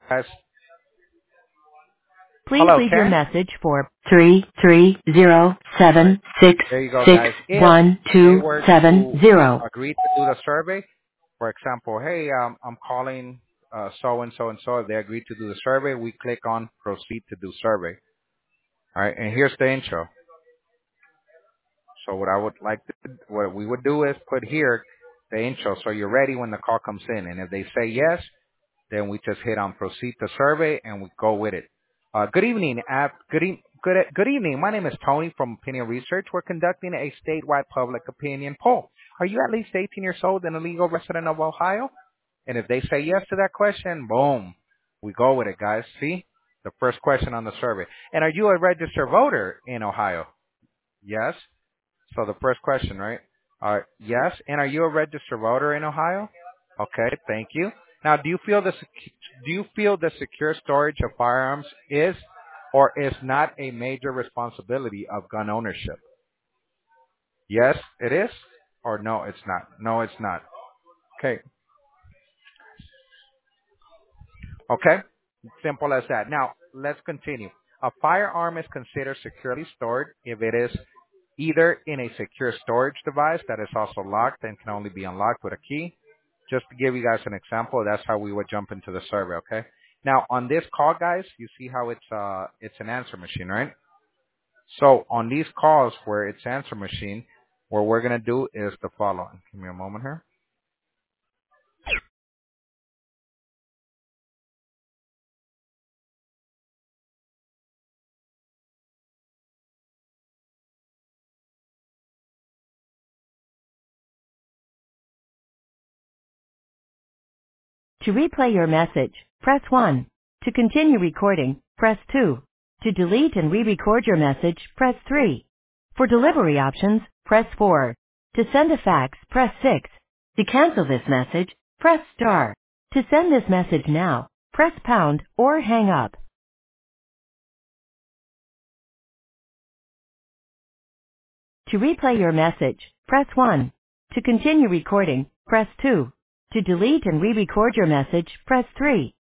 Guys, Please hello, leave your Ken. message for 33076612770. There you go, guys. If they were to agree to do the survey, for example, hey, I'm calling so and so and so. If they agree to do the survey, we click on proceed to do survey. All right, and here's the intro. So what we would do is put here the intro, so you're ready when the call comes in. And if they say yes, then we just hit on proceed to survey and we go with it. Good evening. Good evening. My name is Tony from Opinion Research. We're conducting a statewide public opinion poll. Are you at least 18 years old and a legal resident of Ohio? And if they say yes to that question, boom, we go with it, guys. See? The first question on the survey. And are you a registered voter in Ohio? Yes. So the first question, right? Yes. And are you a registered voter in Ohio? Okay, thank you. Now, do you feel the secure storage of firearms is or is not a major responsibility of gun ownership? Yes, it is, or no, it's not. No, it's not. Okay, okay, simple as that. Now, let's continue. A firearm is considered securely stored if it is either in a secure storage device that is also locked and can only be unlocked with a key. Just to give you guys an example, that's how we would jump into the survey, okay? Now, on this call, guys, you see how it's an answer machine, right? So on these calls where it's answer machine, what we're going to do is the following. Give me a moment here. To replay your message, press 1. To continue recording, press 2. To delete and re-record your message, press 3. For delivery options, press 4. To send a fax, press 6. To cancel this message, press star. To send this message now, press pound or hang up. To replay your message, press 1. To continue recording, press 2. To delete and re-record your message, press 3.